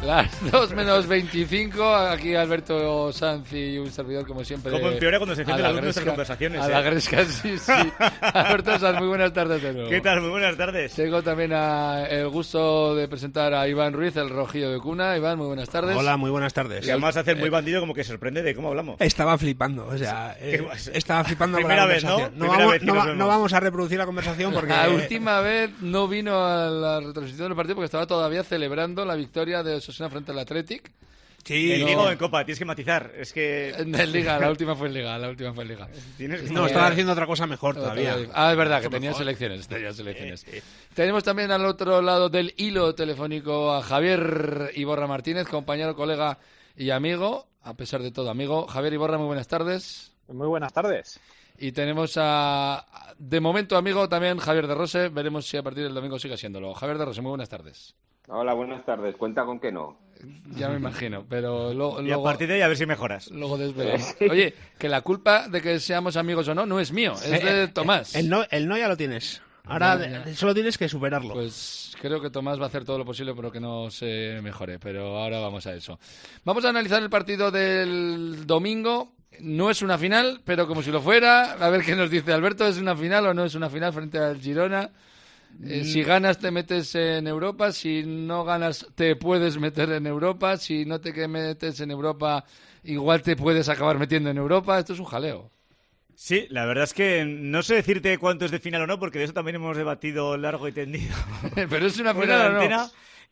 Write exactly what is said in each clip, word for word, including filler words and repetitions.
Las dos menos veinticinco, aquí Alberto Sanz y un servidor, como siempre. Como empeora cuando se encienden las nuestras conversaciones. A ¿eh? la gresca, sí, sí. Alberto Sanz, muy buenas tardes de nuevo. ¿Qué tal? Muy buenas tardes. Tengo también a, el gusto de presentar a Iván Ruiz, el rojillo de cuna. Iván, muy buenas tardes. Hola, muy buenas tardes. Y además hacer muy bandido, como que sorprende de cómo hablamos. Estaba flipando, o sea, eh, estaba flipando con la Primera vez, ¿no? conversación. No, Primera vamos, vez que no, nos va- vemos. no vamos a reproducir la conversación porque... La última vez no vino a la retransmisión del partido porque estaba todavía celebrando la victoria de Osasuna frente al Athletic. Sí, En no. Liga o en Copa, tienes que matizar. Es que... En Liga, la última fue en Liga, la última fue en Liga. Tienes que No, estaba haciendo otra cosa mejor todavía. Ah, es verdad, que Mucho tenía mejor. selecciones, tenía selecciones. Eh, eh. Tenemos también al otro lado del hilo telefónico a Javier Iborra Martínez, compañero, colega y amigo, a pesar de todo amigo. Javier Iborra, muy buenas tardes. Muy buenas tardes. Y tenemos a, de momento amigo, también Javier de Rose. Veremos si a partir del domingo sigue siéndolo. Javier de Rose, muy buenas tardes. Hola, buenas tardes. Cuenta con que no. Ya me imagino, pero lo- Y a luego... partir de ahí a ver si mejoras. Luego desvelamos. Oye, que la culpa de que seamos amigos o no no es mío, es Eh, de eh, Tomás. El no, el no ya lo tienes. Ahora Ya, ya. solo tienes que superarlo. Pues creo que Tomás va a hacer todo lo posible por que no se mejore, pero ahora vamos a eso. Vamos a analizar el partido del domingo. No es una final, pero como si lo fuera. A ver qué nos dice Alberto, ¿es una final o no es una final frente al Girona? Eh, si ganas te metes en Europa, si no ganas te puedes meter en Europa, si no te que metes en Europa igual te puedes acabar metiendo en Europa. Esto es un jaleo. Sí, la verdad es que no sé decirte cuánto es de final o no, porque de eso también hemos debatido largo y tendido. Pero es una Fuera de final o no. antena.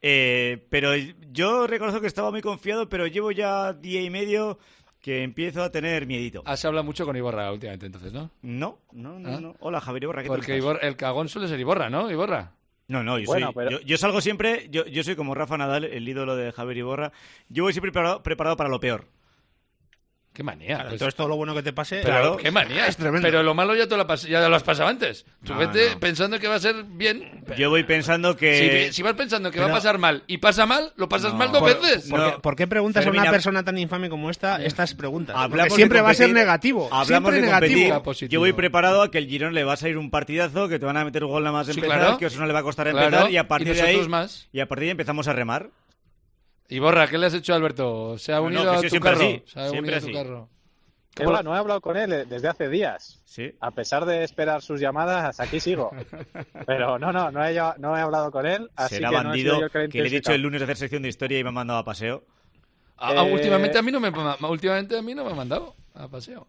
Eh, pero yo reconozco que estaba muy confiado, pero llevo ya día y medio que empiezo a tener miedito. Has hablado mucho con Iborra últimamente, entonces, ¿no? No, no, no, ¿Ah? no. Hola, Javier Iborra, ¿qué tal Porque estás? Iborra- el cagón suele ser Iborra, ¿no? Iborra. No, no, yo, Bueno, soy, pero- yo, yo salgo siempre, yo, yo soy como Rafa Nadal, el ídolo de Javier Iborra. Yo voy siempre preparado, preparado para lo peor. Qué manía. Claro, pues. entonces todo lo bueno que te pase... Pero claro. qué manía. Es tremendo. Pero lo malo ya te lo, has pas- ya lo has pasado antes. Tú No, vete no. pensando que va a ser bien. Yo voy pensando Si, que... si vas pensando que Pero- va a pasar mal y pasa mal, lo pasas No. mal dos Por- veces. ¿Por, No. qué, por qué preguntas Fermín, a una hab- persona tan infame como esta estas preguntas? Porque Hablamos de siempre va a ser competir, negativo. Hablamos Siempre de negativo. competir. Positivo. Yo voy preparado a que el Girón le va a salir un partidazo, que te van a meter un gol nada más Sí, empezar, claro. que eso no le va a costar Claro. empezar, y a Y partir de nosotros ahí... más. Y a partir de ahí empezamos a remar. Iborra, ¿qué le has hecho a Alberto? ¿Se ha No, unido no, que a sí, tu siempre carro? así, Se ha siempre unido a tu así. carro. Que va, no he hablado con él eh, desde hace días. Sí. A pesar de esperar sus llamadas, aquí sigo. Pero no, no, no he, no he hablado con él. Así Será que no he bandido sido yo el que le he que le he dicho intentado. el lunes de hacer sección de historia y me ha mandado a paseo. Ah, ah, Eh, últimamente a mí no me ma- últimamente a mí no me ha mandado a paseo.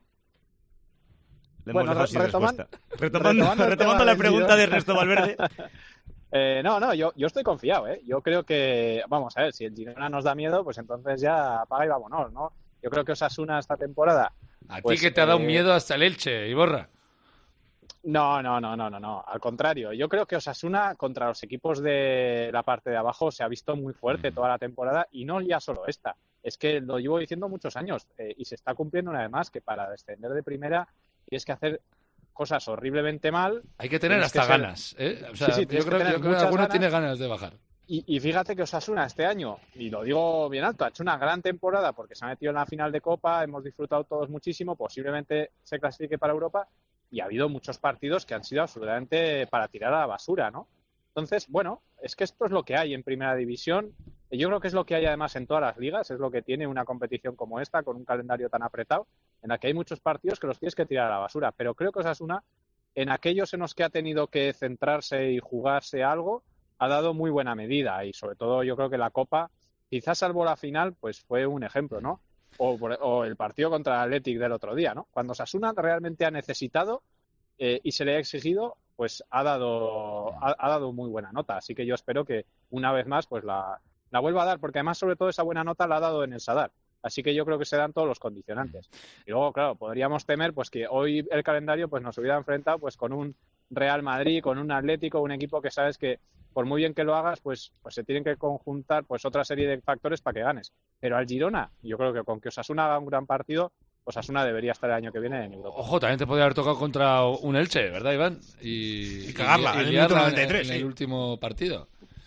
Le Bueno, hemos dejado sin retoman- respuesta. Retomando, retomando el retomando tema la del pregunta Girona. de Ernesto Valverde. Eh, no, no, yo, yo estoy confiado, ¿eh? Yo creo que, vamos a ver, si el Girona nos da miedo, pues entonces ya apaga y vámonos, ¿no? Yo creo que Osasuna esta temporada... A Pues, ti que te ha dado eh, miedo hasta el Elche, Iborra. No, no, no, no, no, no. Al contrario, yo creo que Osasuna contra los equipos de la parte de abajo se ha visto muy fuerte toda la temporada y no ya solo esta. Es que lo llevo diciendo muchos años eh, y se está cumpliendo una vez más que para descender de primera tienes que hacer cosas horriblemente mal. Hay que tener Tienes hasta que ser- ganas, ¿eh? O sea, Sí, sí, yo tienes que creo, tener yo creo que muchas alguno ganas. tiene ganas de bajar. Y, y fíjate que Osasuna este año, y lo digo bien alto, ha hecho una gran temporada porque se ha metido en la final de Copa, hemos disfrutado todos muchísimo, posiblemente se clasifique para Europa y ha habido muchos partidos que han sido absolutamente para tirar a la basura, ¿no? Entonces, bueno, es que esto es lo que hay en Primera División. Y yo creo que es lo que hay además en todas las ligas, es lo que tiene una competición como esta, con un calendario tan apretado, en la que hay muchos partidos que los tienes que tirar a la basura. Pero creo que Osasuna, en aquellos en los que ha tenido que centrarse y jugarse algo, ha dado muy buena medida. Y sobre todo yo creo que la Copa, quizás salvo la final, pues fue un ejemplo, ¿no? O, por- o el partido contra el Athletic del otro día, ¿no? Cuando Osasuna realmente ha necesitado eh, y se le ha exigido, pues ha dado, ha, ha dado muy buena nota. Así que yo espero que una vez más pues la, la vuelva a dar, porque además sobre todo esa buena nota la ha dado en el Sadar. Así que yo creo que se dan todos los condicionantes. Y luego, claro, podríamos temer pues que hoy el calendario pues nos hubiera enfrentado pues con un Real Madrid, con un Atlético, un equipo que sabes que por muy bien que lo hagas, pues, pues se tienen que conjuntar pues otra serie de factores para que ganes. Pero al Girona, yo creo que con que Osasuna haga un gran partido, Osasuna debería estar el año que viene en Europa. Ojo, también te podría haber tocado contra un Elche, ¿verdad, Iván? Y, Y cagarla, y, en el liarla minuto noventa y tres, en, en el sí. último partido.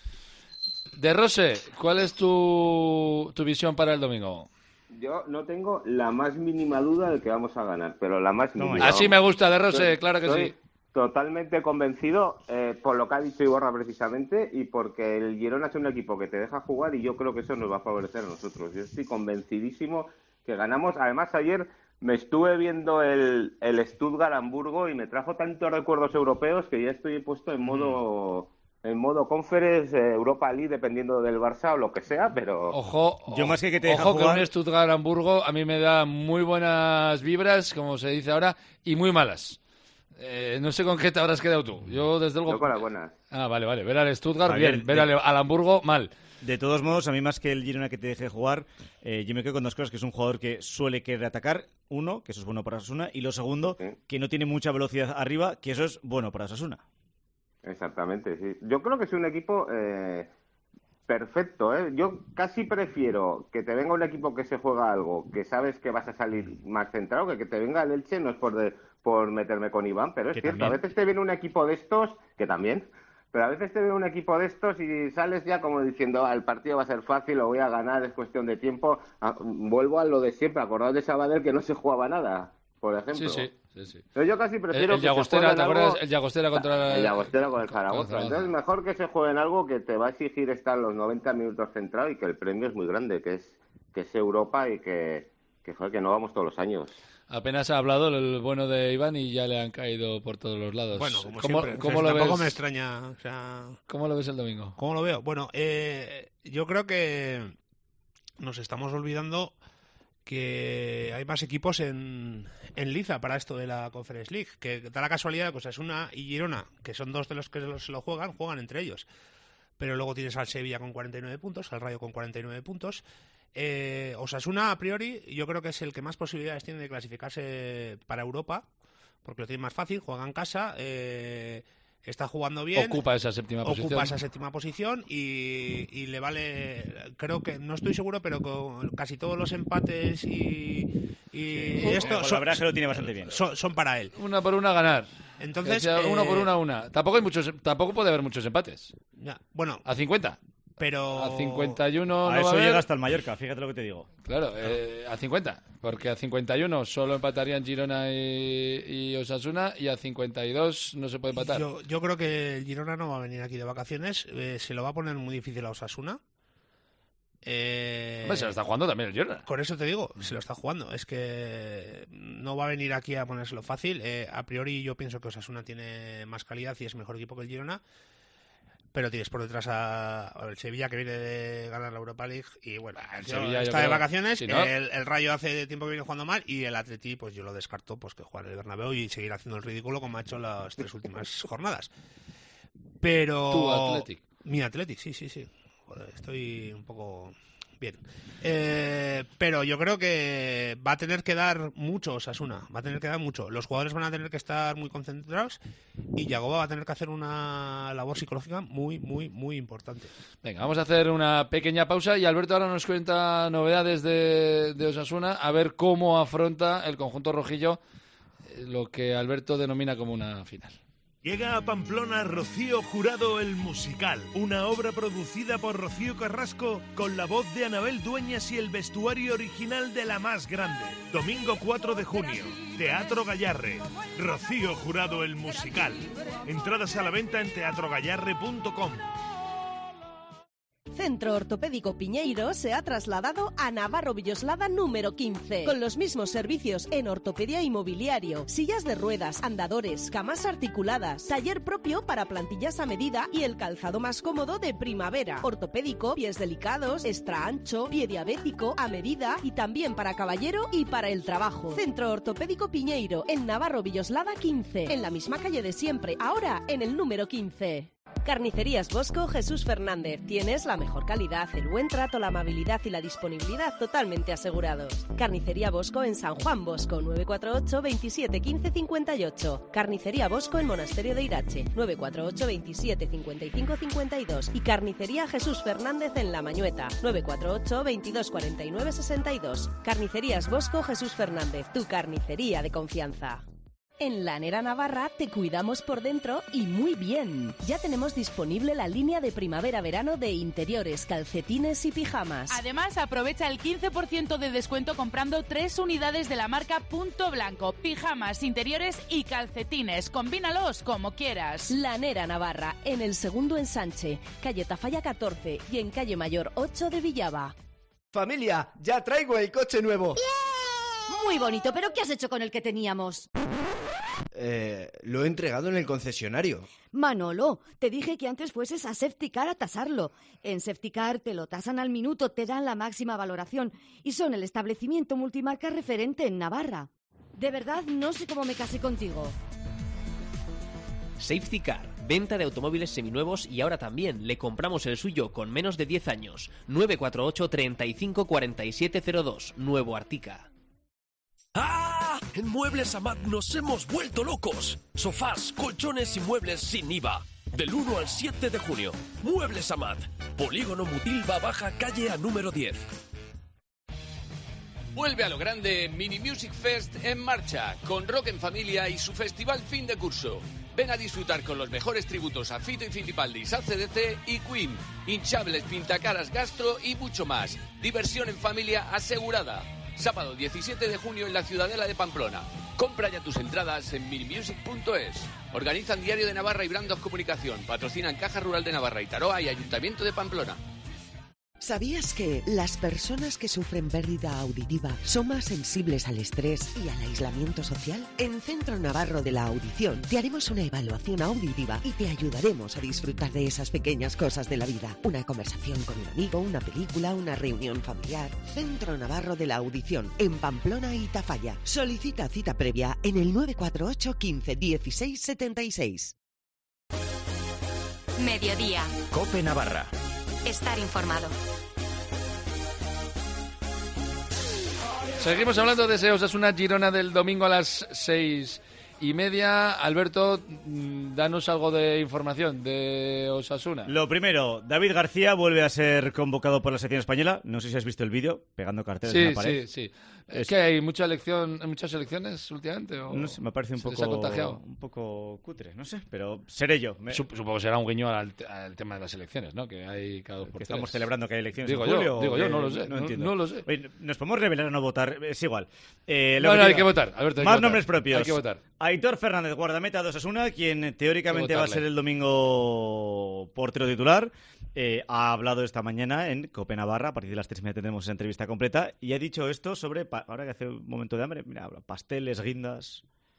De Rose, ¿cuál es tu, tu visión para el domingo? Yo no tengo la más mínima duda de que vamos a ganar, pero la más Toma mínima. Así me gusta, De Rose, Soy- claro que soy- sí. totalmente convencido eh, por lo que ha dicho Iborra precisamente y porque el Girona es un equipo que te deja jugar y yo creo que eso nos va a favorecer a nosotros. Yo estoy convencidísimo que ganamos. Además, ayer me estuve viendo el, el Stuttgart-Hamburgo y me trajo tantos recuerdos europeos que ya estoy puesto en modo... En modo Conference, eh, Europa League, dependiendo del Barça o lo que sea, pero... Ojo, yo más que que te deja ojo jugar... que un Stuttgart-Hamburgo a mí me da muy buenas vibras, como se dice ahora, y muy malas. Eh, no sé con qué te habrás quedado tú. Yo, desde luego... Yo con las buenas. Ah, vale, vale. Ver al Stuttgart, A bien. ver, Ver de... al, al Hamburgo, mal. De todos modos, a mí más que el Girona que te deje jugar, eh, yo me quedo con dos cosas, que es un jugador que suele querer atacar, uno, que eso es bueno para Osasuna, y lo segundo, ¿Sí? que no tiene mucha velocidad arriba, que eso es bueno para Osasuna. Exactamente, sí. Yo creo que es un equipo eh, perfecto, ¿eh? Yo casi prefiero que te venga un equipo que se juega algo, que sabes que vas a salir más centrado, que que te venga el Elche, no es por, de, por meterme con Iván, pero es que cierto, también. a veces te viene un equipo de estos, que también, pero a veces te viene un equipo de estos y sales ya como diciendo, ah, el partido va a ser fácil, lo voy a ganar, es cuestión de tiempo. Ah, vuelvo a lo de siempre, acordaos de Sabadell que no se jugaba nada, por ejemplo. Sí, sí. Sí, sí. Pero yo casi prefiero El, el que Llagostera, se ¿te juegue acuerdas? algo... El Llagostera contra el Llagostera con el Zaragoza. Zaragoza. Entonces, mejor que se juegue en algo que te va a exigir estar los noventa minutos centrado y que el premio es muy grande, que es que es Europa y que, que, joder, que no vamos todos los años. Apenas ha hablado el bueno de Iván y ya le han caído por todos los lados. Bueno, como ¿Cómo, siempre. ¿cómo O sea, lo tampoco ves? me extraña. O sea, ¿Cómo lo ves el domingo? ¿cómo lo veo? Bueno, eh, yo creo que nos estamos olvidando que hay más equipos en, en liza para esto de la Conference League, que da la casualidad de que Osasuna y Girona, que son dos de los que se lo juegan, juegan entre ellos. Pero luego tienes al Sevilla con cuarenta y nueve puntos, al Rayo con cuarenta y nueve puntos. Eh, Osasuna, a priori, yo creo que es el que más posibilidades tiene de clasificarse para Europa, porque lo tiene más fácil, juega en casa, eh, está jugando bien. Ocupa esa séptima Ocupa posición. esa séptima posición y, y le vale, creo que, no estoy seguro, pero con casi todos los empates y, y Sí, esto el son, golaveraje lo tiene bastante bien. son, son para él. Una por una ganar. Entonces, Que sea uno eh, por una, una. Tampoco hay muchos, tampoco puede haber muchos empates. Ya, bueno, A cincuenta. pero... A cincuenta y uno A no va eso a haber. llega hasta el Mallorca, fíjate lo que te digo. Claro, eh, a cincuenta. Porque a cincuenta y uno solo empatarían Girona y, y Osasuna y a cincuenta y dos no se puede empatar. Yo, yo creo que el Girona no va a venir aquí de vacaciones, eh, se lo va a poner muy difícil a Osasuna. Eh, Hombre, se lo está jugando también el Girona. Con eso te digo, se lo está jugando. Es que no va a venir aquí a ponérselo fácil. Eh, a priori yo pienso que Osasuna tiene más calidad y es mejor equipo que el Girona. Pero tienes por detrás a, a el Sevilla, que viene de ganar la Europa League. Y bueno, el yo- Sevilla, yo está de creo- vacaciones. si no- el, el Rayo hace tiempo que viene jugando mal. Y el Atleti, pues yo lo descarto, pues que jugar en el Bernabéu y seguir haciendo el ridículo como ha hecho las tres últimas jornadas. Pero... Tu Athletic. Mi Athletic, sí, sí, sí. Joder, estoy un poco... Bien. Eh, pero yo creo que va a tener que dar mucho Osasuna, va a tener que dar mucho. Los jugadores van a tener que estar muy concentrados y Yagoba va a tener que hacer una labor psicológica muy, muy, muy importante. Venga, vamos a hacer una pequeña pausa y Alberto ahora nos cuenta novedades de, de Osasuna, a ver cómo afronta el conjunto rojillo eh, lo que Alberto denomina como una final. Llega a Pamplona Rocío Jurado el Musical, una obra producida por Rocío Carrasco con la voz de Anabel Dueñas y el vestuario original de La Más Grande. Domingo cuatro de junio, Teatro Gallarre. Rocío Jurado el Musical. Entradas a la venta en teatro gallarre punto com. Centro Ortopédico Piñeiro se ha trasladado a Navarro Villoslada número quince, con los mismos servicios en ortopedia y mobiliario, sillas de ruedas, andadores, camas articuladas, taller propio para plantillas a medida y el calzado más cómodo de primavera, ortopédico, pies delicados, extra ancho, pie diabético, a medida y también para caballero y para el trabajo. Centro Ortopédico Piñeiro en Navarro Villoslada quince, en la misma calle de siempre, ahora en el número quince. Carnicerías Bosco Jesús Fernández. Tienes la mejor calidad, el buen trato, la amabilidad y la disponibilidad totalmente asegurados. Carnicería Bosco en San Juan Bosco, nueve cuatro ocho, veintisiete, quince, cincuenta y ocho. Carnicería Bosco en Monasterio de Irache, nueve cuatro ocho, veintisiete, cincuenta y cinco, cincuenta y dos. Y Carnicería Jesús Fernández en La Mañueta, nueve cuatro ocho, veintidós, cuarenta y nueve, sesenta y dos. Carnicerías Bosco Jesús Fernández, tu carnicería de confianza. En Lanera Navarra te cuidamos por dentro y muy bien. Ya tenemos disponible la línea de primavera-verano de interiores, calcetines y pijamas. Además, aprovecha el quince por ciento de descuento comprando tres unidades de la marca Punto Blanco. Pijamas, interiores y calcetines. Combínalos como quieras. Lanera Navarra, en el segundo ensanche, calle Tafalla catorce y en calle Mayor ocho de Villaba. Familia, ya traigo el coche nuevo. ¡Bien! Muy bonito, pero ¿qué has hecho con el que teníamos? Eh, lo he entregado en el concesionario. Manolo, te dije que antes fueses a Safetycar a tasarlo. En Safetycar te lo tasan al minuto, te dan la máxima valoración y son el establecimiento multimarca referente en Navarra. De verdad, no sé cómo me casé contigo. Safetycar, venta de automóviles seminuevos y ahora también le compramos el suyo con menos de diez años. nueve cuatro ocho, treinta y cinco, cuarenta y siete cero dos, Nuevo Artica. ¡Ah! En Muebles Amat nos hemos vuelto locos. Sofás, colchones y muebles sin I V A. Del uno al siete de junio. Muebles Amat. Polígono Mutilva Baja, calle a número diez. Vuelve a lo grande Mini Music Fest en marcha, con Rock en Familia y su festival fin de curso. Ven a disfrutar con los mejores tributos a Fito y Fitipaldis, A C D C y Queen, hinchables, pintacaras, gastro y mucho más. Diversión en familia asegurada. Sábado diecisiete de junio en la Ciudadela de Pamplona. Compra ya tus entradas en minimusic punto es. Organizan Diario de Navarra y Brandos Comunicación. Patrocinan Caja Rural de Navarra y Taroa y Ayuntamiento de Pamplona. ¿Sabías que las personas que sufren pérdida auditiva son más sensibles al estrés y al aislamiento social? En Centro Navarro de la Audición te haremos una evaluación auditiva y te ayudaremos a disfrutar de esas pequeñas cosas de la vida. Una conversación con un amigo, una película, una reunión familiar. Centro Navarro de la Audición, en Pamplona y Tafalla. Solicita cita previa en el nueve cuatro ocho, quince, dieciséis, setenta y seis. Mediodía. COPE Navarra. Estar informado. Seguimos hablando de ese Osasuna Girona del domingo a las seis y media. Alberto, danos algo de información de Osasuna. Lo primero, David García vuelve a ser convocado por la selección española. No sé si has visto el vídeo, pegando carteles sí, en la pared. Sí, sí, ¿Es, ¿Es que hay mucha elección, muchas selecciones últimamente? ¿O no sé, me parece un se poco, les ha contagiado? un poco cutre, no sé, pero seré yo. Me... Supongo que será un guiño al, al tema de las elecciones, ¿no? Que hay cada dos por tres. Estamos celebrando que hay elecciones digo en yo, julio. Digo yo, que... no lo sé. No, no, entiendo. no lo sé. Oye, ¿nos podemos revelar o no votar? Es igual. Eh, no, que no, hay diga... que votar, Alberto. Hay Más que votar. nombres propios. Hay que votar. Aitor Fernández, guardameta de Osasuna, quien teóricamente va a ser el domingo portero titular. Eh, ha hablado esta mañana en Cope Navarra. A partir de las tres y media tendremos esa entrevista completa. Y ha dicho esto sobre, pa- ahora que hace un momento de hambre, mira, habla, pasteles, guindas.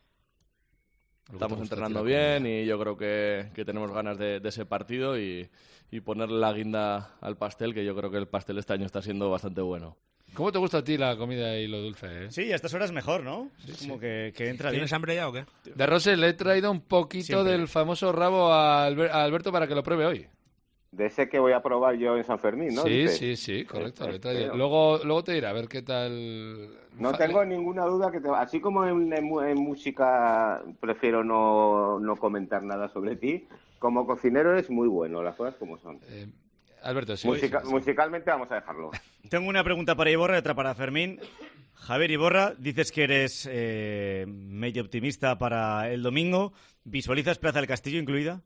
Estamos entrenando bien y yo creo que, que tenemos ganas de, de ese partido y, y ponerle la guinda al pastel, que yo creo que el pastel este año está siendo bastante bueno. ¿Cómo te gusta a ti la comida y lo dulce? ¿eh? Sí, a estas horas mejor, ¿no? Sí, es como sí. que, que entra ¿Tienes bien. hambre ya o qué? De Rose le he traído un poquito Siempre. del famoso rabo a, Alber- a Alberto para que lo pruebe hoy. De ese que voy a probar yo en San Fermín, ¿no? Sí, Dices. sí, sí, correcto. Eh, le he traído. espero. Luego, luego te diré a ver qué tal. No Fa- tengo ninguna duda que te... así como en, en mu- en música prefiero no, no comentar nada sobre ti, como cocinero eres muy bueno, las cosas como son. Eh, Alberto, sí. Musica- sí, sí. Musicalmente vamos a dejarlo. Tengo una pregunta para Iborra y otra para Fermín. Javier Iborra, dices que eres eh, medio optimista para el domingo. ¿Visualizas Plaza del Castillo incluida?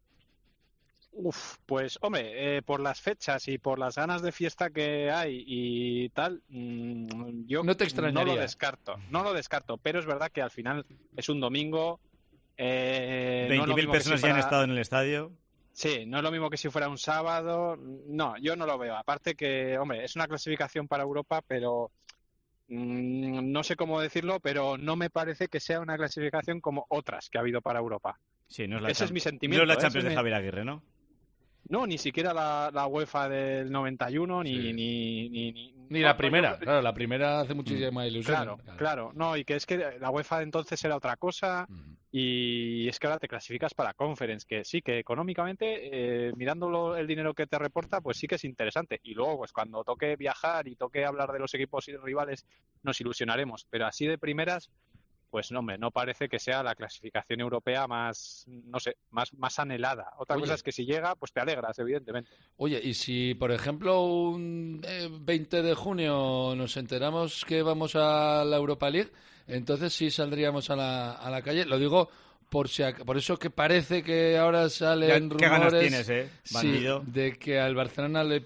Uf, pues hombre, eh, por las fechas y por las ganas de fiesta que hay y tal, mmm, yo No te extrañaría. no lo descarto, no lo descarto, pero es verdad que al final es un domingo. Eh, no es lo veinte mil mismo que personas si ya han fuera- estado en el estadio. Sí, no es lo mismo que si fuera un sábado. No, yo no lo veo. Aparte que, hombre, es una clasificación para Europa, pero mmm, no sé cómo decirlo, pero no me parece que sea una clasificación como otras que ha habido para Europa. Sí, no es la Ese es Champ- mi sentimiento. No es la ¿eh? Champions Ese de es mi- Javier Aguirre, ¿no? No, ni siquiera la, la UEFA del noventa y uno, ni... Sí. Ni, ni, ni, Ni no, la no, primera, yo- claro, la primera hace muchísima ilusión. Claro, claro. No, y que es que la UEFA de entonces era otra cosa y es que ahora te clasificas para Conference, que sí, que económicamente, eh, mirándolo el dinero que te reporta, pues sí que es interesante. Y luego, pues cuando toque viajar y toque hablar de los equipos y rivales, nos ilusionaremos. Pero así de primeras, pues no, hombre, no parece que sea la clasificación europea más, no sé, más, más anhelada. Otra Oye. cosa es que si llega, pues te alegras, evidentemente. Oye, y si, por ejemplo, un eh, veinte de junio nos enteramos que vamos a la Europa League, entonces sí saldríamos a la, a la calle. Lo digo por si ac- por eso que parece que ahora salen ¿Qué ganas rumores tienes, eh, sí, bandido? de que al Barcelona le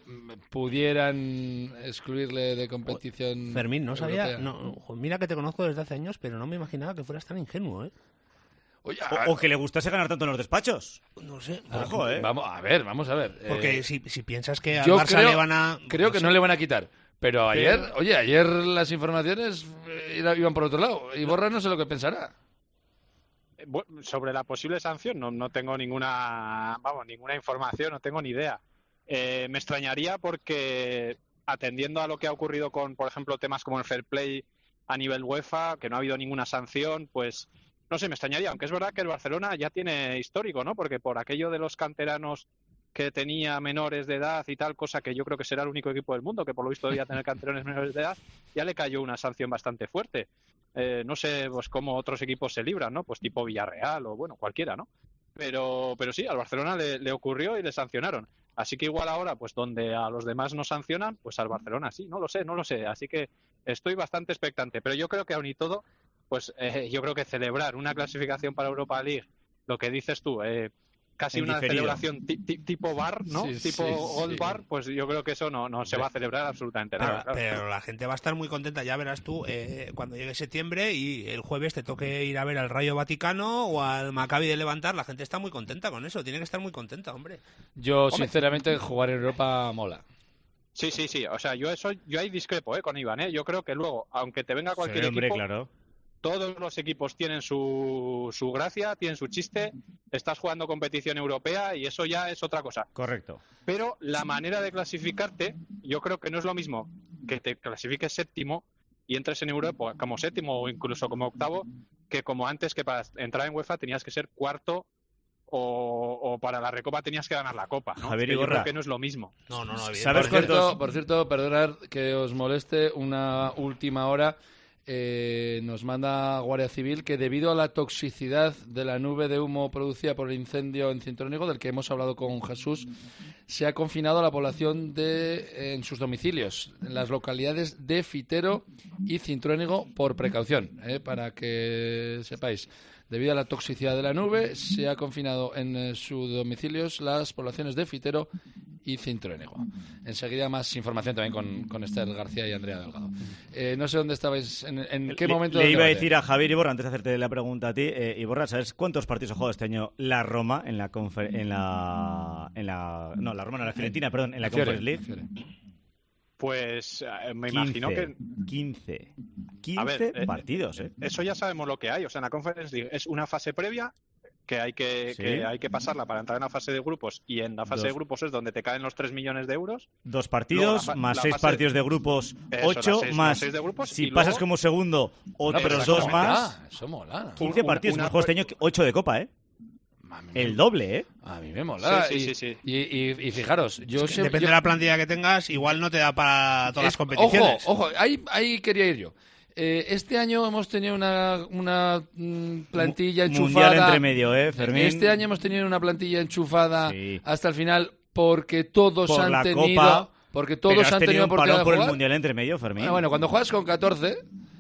pudieran excluirle de competición. Fermín, no sabía... europea. No, mira que te conozco desde hace años, pero no me imaginaba que fueras tan ingenuo, ¿eh? Oye, o, o que le gustase ganar tanto en los despachos. No sé. Ojo, ¿eh? Vamos a ver, vamos a ver. Porque Eh, si, si piensas que al yo Barça creo, le van a... creo que no le van a quitar. Pero ayer, Pero- oye, ayer las informaciones eh, iban por otro lado. Y Borra no sé lo que pensará. Eh, bu- Sobre la posible sanción no, no tengo ninguna, vamos, ninguna información, no tengo ni idea. Eh, me extrañaría porque atendiendo a lo que ha ocurrido con, por ejemplo, temas como el fair play a nivel UEFA, que no ha habido ninguna sanción, pues no sé, me extrañaría, aunque es verdad que el Barcelona ya tiene histórico, ¿no? Porque por aquello de los canteranos que tenía menores de edad y tal, cosa que yo creo que será el único equipo del mundo que por lo visto debía tener canteranos menores de edad, ya le cayó una sanción bastante fuerte. Eh, no sé pues cómo otros equipos se libran, ¿no? Pues tipo Villarreal o bueno, cualquiera, ¿no? Pero, pero sí, al Barcelona le, le ocurrió y le sancionaron. Así que igual ahora, pues donde a los demás no sancionan, pues al Barcelona sí, no lo sé, no lo sé. Así que estoy bastante expectante. Pero yo creo que aún y todo, pues eh, yo creo que celebrar una clasificación para Europa League, lo que dices tú, eh, casi En una diferido. celebración ti- ti- tipo bar, ¿no? Sí, tipo sí, Gold sí. Bar, pues yo creo que eso no, no se va a celebrar absolutamente Pero, nada. claro. pero la gente va a estar muy contenta, ya verás tú, eh, cuando llegue septiembre y el jueves te toque ir a ver al Rayo Vaticano o al Maccabi de Levantar, la gente está muy contenta con eso, tiene que estar muy contenta, hombre. Yo, Hombre. sinceramente, jugar en Europa mola. Sí, sí, sí. O sea, yo eso, yo ahí discrepo, ¿eh? Con Iván, ¿eh? Yo creo que luego, aunque te venga cualquier Sí, hombre, equipo, claro. todos los equipos tienen su, su gracia, tienen su chiste. Estás jugando competición europea y eso ya es otra cosa. Correcto. Pero la manera de clasificarte, yo creo que no es lo mismo que te clasifiques séptimo y entres en Europa como séptimo o incluso como octavo, que como antes, que para entrar en UEFA tenías que ser cuarto o, o para la Recopa tenías que ganar la Copa, ¿no? Javier Que yo Iborra. creo que no es lo mismo. No, no, no, ¿Sabes Por cierto, cuántos? por cierto, perdonad que os moleste, una última hora. Eh, nos manda Guardia Civil que debido a la toxicidad de la nube de humo producida por el incendio en Cintrónigo, del que hemos hablado con Jesús, se ha confinado a la población de, en sus domicilios, en las localidades de Fitero y Cintrónigo, por precaución, eh, para que sepáis. Debido a la toxicidad de la nube, se ha confinado en eh, sus domicilios las poblaciones de Fitero y Cintrónigo. Enseguida más información también con, con Esther García y Andrea Delgado. Eh, no sé dónde estabais, en, en qué Le- momento Le, del iba a debate. decir a Javier Iborra, antes de hacerte la pregunta a ti, eh, Iborra, ¿sabes cuántos partidos ha jugado este año la Roma en la confer- en la en la no, la Roma no, la Fiorentina, perdón, en la Fiore, Conference League? Fiore. Pues eh, me quince, imagino que quince, A ver, quince eh, partidos, ¿eh? eso ya sabemos lo que hay. O sea, en la Conference League es una fase previa que hay que, Sí. que hay que pasarla para entrar en la fase de grupos y en la fase Dos. de grupos es donde te caen los tres millones de euros. Dos Luego, partidos, la fa- más la seis fase- partidos de grupos, Eso, ocho, las seis- más los seis de grupos, si y pasas luego- como segundo, Bueno, pero otros eso dos mola, más. Eso mola. quince una- partidos, una- hemos jugado este año ocho de Copa, ¿eh? A mí, El doble, ¿eh? a mí me mola. Sí, sí, y, sí, sí. Y, y- y fijaros, yo sé- Depende yo- de la plantilla que tengas, igual no te da para todas las Es- competiciones. Ojo, ojo, ahí, ahí quería ir yo. Eh, este año hemos tenido una, una mm, plantilla Mu- enchufada. mundial entre medio, ¿eh, Fermín? Este año hemos tenido una plantilla enchufada Sí. hasta el final porque todos Por han la tenido Copa, porque pero todos has han tenido tenido un oportunidad parón de por el jugar. mundial entre medio, Fermín. Ah, bueno, cuando juegas con catorce,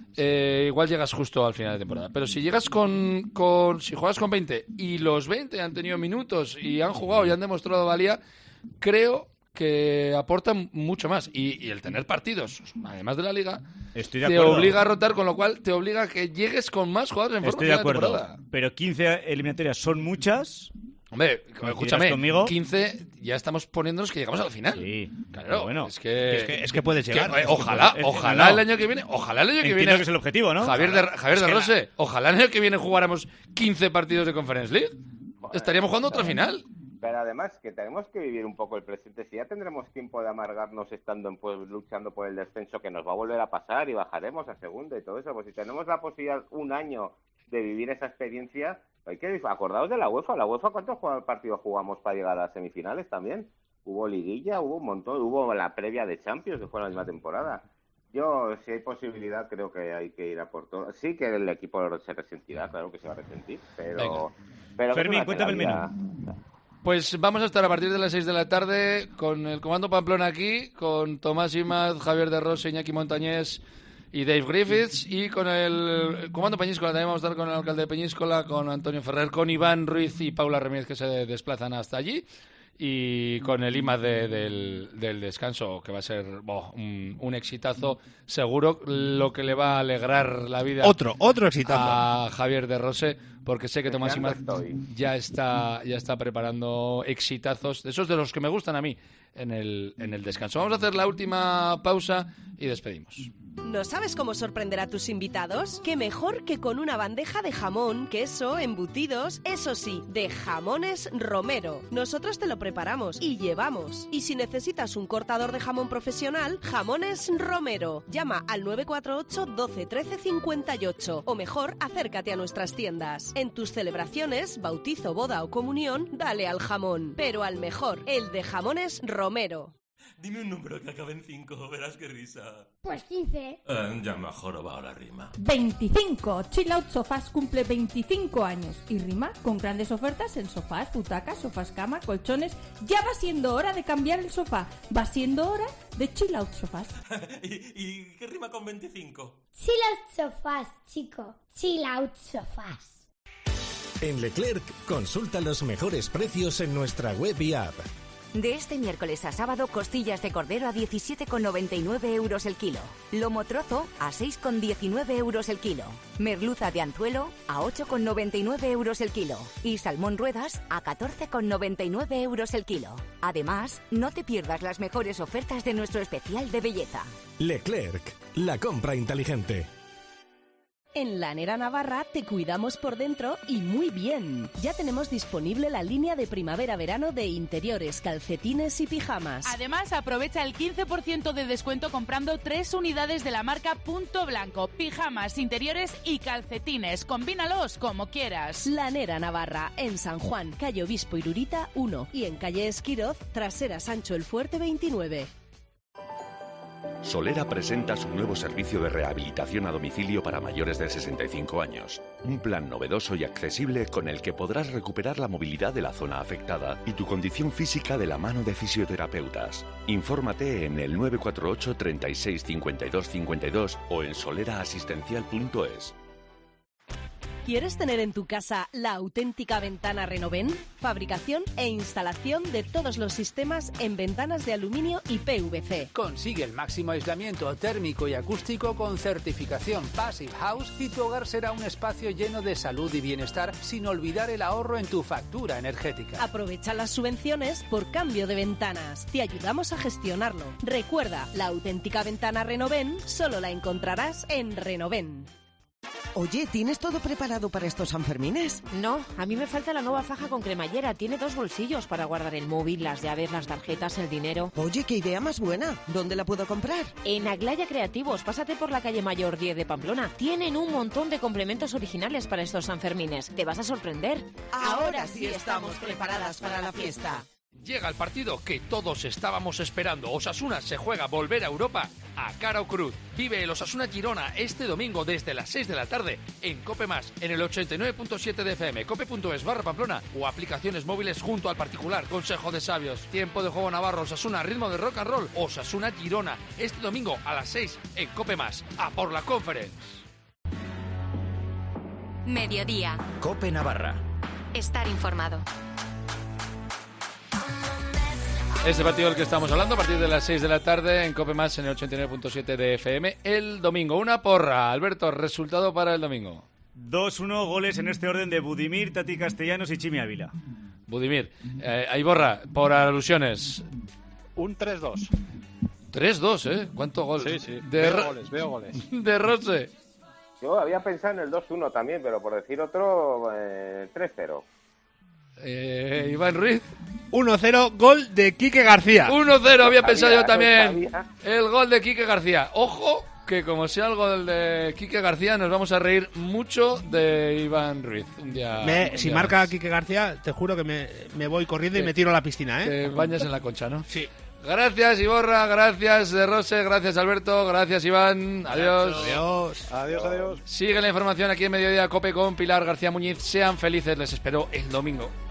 eh, igual llegas justo al final de temporada. Pero si llegas con, con. Si juegas con veinte y los veinte han tenido minutos y han jugado y han demostrado valía, creo que aportan mucho más. Y, y el tener partidos, además de la liga, Estoy de te acuerdo. obliga a rotar, con lo cual te obliga a que llegues con más jugadores en forma Estoy de final acuerdo. temporada. Pero quince eliminatorias son muchas. Hombre, ¿Coincidirás escúchame, conmigo? quince ya estamos poniéndonos que llegamos al final. Sí, Claro, pero bueno. es que, Es que- es que puedes llegar. que, eh, Es que ojalá, puedes- es- ojalá no. el año que viene, ojalá el año que Entiendo viene. que es el objetivo, ¿no? Javier de, Javier Es de que Rose, ojalá el año que viene jugáramos quince partidos de Conference League. Estaríamos jugando otra final. Pero además que tenemos que vivir un poco el presente. Si ya tendremos tiempo de amargarnos estando en, pues, luchando por el descenso, que nos va a volver a pasar y bajaremos a segunda y todo eso, pues si tenemos la posibilidad un año de vivir esa experiencia, hay que acordaos de la UEFA. La UEFA, ¿cuántos jug- partidos jugamos para llegar a las semifinales también? Hubo liguilla, hubo un montón, hubo la previa de Champions, que fue la misma temporada. Yo, si hay posibilidad, creo que hay que ir a por todo. Sí que el equipo se resentirá, claro que se va a resentir, pero... pero Fermín, que es una cuéntame el penalidad. Pues vamos a estar a partir de las seis de la tarde con el Comando Pamplona aquí, con Tomás Imaz, Javier de Rose, Iñaki Montañés y Dave Griffiths, y con el Comando Peñíscola también vamos a estar con el alcalde de Peñíscola, con Antonio Ferrer, con Iván Ruiz y Paula Ramírez, que se desplazan hasta allí, y con el I M A de, del, del descanso, que va a ser oh, un, un exitazo seguro, lo que le va a alegrar la vida otro otro exitazo a Javier de Rose, porque sé que Tomás Imaz ya está ya está preparando exitazos, de esos de los que me gustan a mí, en el, en el descanso. Vamos a hacer la última pausa y despedimos. ¿No sabes cómo sorprender a tus invitados? ¿Qué mejor que con una bandeja de jamón, queso, embutidos, eso sí, de Jamones Romero? Nosotros te lo preparamos y llevamos. Y si necesitas un cortador de jamón profesional, Jamones Romero. Llama al nueve cuatro ocho, doce, trece, cincuenta y ocho. O mejor, acércate a nuestras tiendas. En tus celebraciones, bautizo, boda o comunión, dale al jamón. Pero al mejor, el de Jamones Romero. Dime un número que acabe en cinco, verás qué risa. Pues quince. Eh, ya me jorobado la rima. veinticinco. Chill Out Sofás cumple veinticinco años y rima con grandes ofertas en sofás, butacas, sofás cama, colchones. Ya va siendo hora de cambiar el sofá. Va siendo hora de Chill Out Sofás. ¿Y, ¿Y qué rima con veinticinco? Chill Out Sofás, chico. Chill Out Sofás. En Leclerc, consulta los mejores precios en nuestra web y app. De este miércoles a sábado, costillas de cordero a diecisiete con noventa y nueve euros el kilo. Lomo trozo a seis con diecinueve euros el kilo. Merluza de anzuelo a ocho con noventa y nueve euros el kilo. Y salmón ruedas a catorce con noventa y nueve euros el kilo. Además, no te pierdas las mejores ofertas de nuestro especial de belleza. Leclerc, la compra inteligente. En Lanera Navarra te cuidamos por dentro y muy bien. Ya tenemos disponible la línea de primavera-verano de interiores, calcetines y pijamas. Además, aprovecha el quince por ciento de descuento comprando tres unidades de la marca Punto Blanco. Pijamas, interiores y calcetines. Combínalos como quieras. Lanera Navarra, en San Juan, calle Obispo Irurita uno y en calle Esquiroz, trasera Sancho el Fuerte veintinueve. Solera presenta su nuevo servicio de rehabilitación a domicilio para mayores de sesenta y cinco años. Un plan novedoso y accesible con el que podrás recuperar la movilidad de la zona afectada y tu condición física de la mano de fisioterapeutas. Infórmate en el nueve cuatro ocho, treinta y seis, cincuenta y dos, cincuenta y dos o en solera asistencial punto es. ¿Quieres tener en tu casa la auténtica ventana Renoven? Fabricación e instalación de todos los sistemas en ventanas de aluminio y P V C. Consigue el máximo aislamiento térmico y acústico con certificación Passive House y tu hogar será un espacio lleno de salud y bienestar sin olvidar el ahorro en tu factura energética. Aprovecha las subvenciones por cambio de ventanas. Te ayudamos a gestionarlo. Recuerda, la auténtica ventana Renoven solo la encontrarás en Renoven. Oye, ¿tienes todo preparado para estos Sanfermines? No, a mí me falta la nueva faja con cremallera. Tiene dos bolsillos para guardar el móvil, las llaves, las tarjetas, el dinero. Oye, qué idea más buena. ¿Dónde la puedo comprar? En Aglaya Creativos. Pásate por la calle Mayor diez de Pamplona. Tienen un montón de complementos originales para estos Sanfermines. Te vas a sorprender. Ahora sí estamos preparadas para la fiesta. Llega el partido que todos estábamos esperando. Osasuna se juega volver a Europa a cara o cruz. Vive el Osasuna Girona este domingo desde las seis de la tarde en Cope Más, en el ochenta y nueve punto siete de F M, cope punto es barra Pamplona o aplicaciones móviles junto al particular. Consejo de sabios. Tiempo de juego Navarro. Osasuna, ritmo de rock and roll. Osasuna Girona este domingo a las seis en Cope Más. A por la Conference. Mediodía. Cope Navarra. Estar informado. Este partido del que estamos hablando a partir de las seis de la tarde en Cope Más en el ochenta y nueve punto siete de F M el domingo. Una porra. Alberto, resultado para el domingo. dos uno, goles en este orden de Budimir, Tati Castellanos y Chimi Ávila. Budimir. Eh, Aiborra, por alusiones. Un tres dos. tres dos, ¿eh? ¿Cuánto gol? Sí, sí. De veo Ro- goles, veo goles. De Rose. Yo había pensado en el dos uno también, pero por decir otro, eh, tres cero. Eh, Iván Ruiz. uno cero, gol de Quique García. uno cero, había pensado Sabía, yo también. no sabía. El gol de Quique García. Ojo, que como sea el gol de Quique García, nos vamos a reír mucho de Iván Ruiz. Un día, Me- un si día marca más. Quique García, te juro que me, me voy corriendo y Te- me tiro a la piscina, ¿eh? Te bañas en la concha, ¿no? Sí. Gracias, Iborra, gracias, De Rose, gracias, Alberto, gracias, Iván. Adiós. Adiós. Adiós, adiós. Sigue la información aquí en Mediodía Cope con Pilar García Muñiz. Sean felices, les espero el domingo.